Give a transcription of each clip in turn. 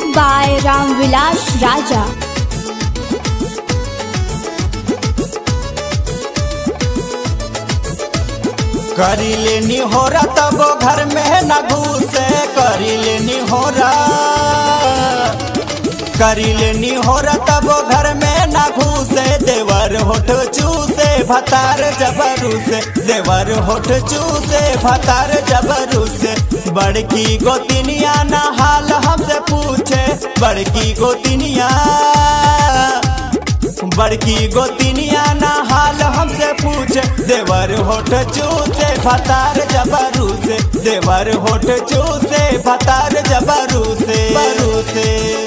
by Ramvilas Raja. करी लेनी हो रहा तब वो घर में न घुसे, करी लेनी हो रहा, करी लेनी हो रहा तब वो घर में न घुसे। देवर होठ चूसे भतार जबरू से, देवर होठ चूसे भतार जबरू से। बड़की गोतिनिया ना हाल हमसे पूछे, बड़की गोतिनिया, बड़की गोतिनिया ना हाल हमसे पूछे। देवर होठ चूसे भतार जबरू से, देवर होठ चूसे भतार जबरू से, बरू से।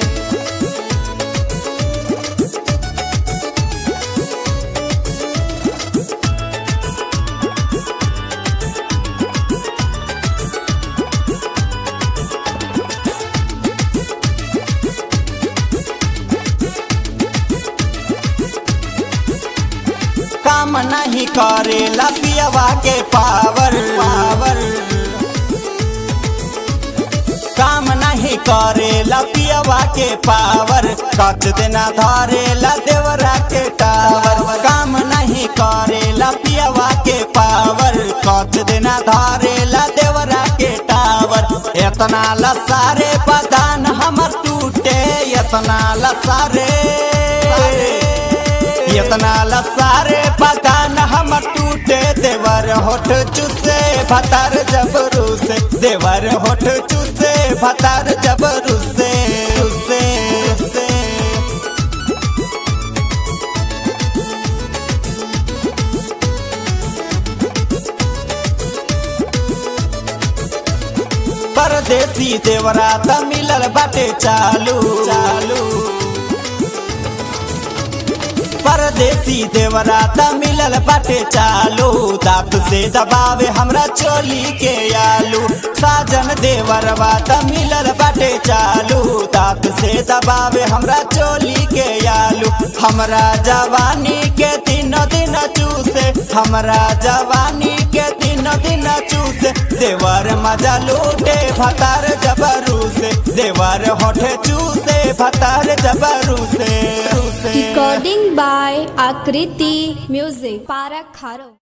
काम नहीं करेला पियवा के पावर, पावर काम नहीं करेला पियवा के पावर। कच देना धरेला देवरा के टावर, काम नहीं करेला पियवा के पावर। कच देना धरेला देवरा के टावर। इतना लसारे बदान हमर टूटे, इतना लसारे, इतना लसारे बदान हम टूटे। देवर होठ चूसे भतार जबरू से, देवर होठ चूसे भतार जबरू से, से, से। परदेसी देवरा त मिलल बाटे चालू, चालू। परदेसी देवरा त मिलल बाटे चालू। दांत से दबावे हमरा चोली के आलू। साजन देवरवा त मिलल बाटे चालू। दांत से दबावे हमरा चोली के आलू। हमरा जवानी के दिन दिन चूसे, हमरा जवानी के दिन दिन चूसे। देवर मजा लूटे भतार जबरू से, देवर होठे चूसे भतार जबरू से। Recording by Akriti Music, Parak Kharo.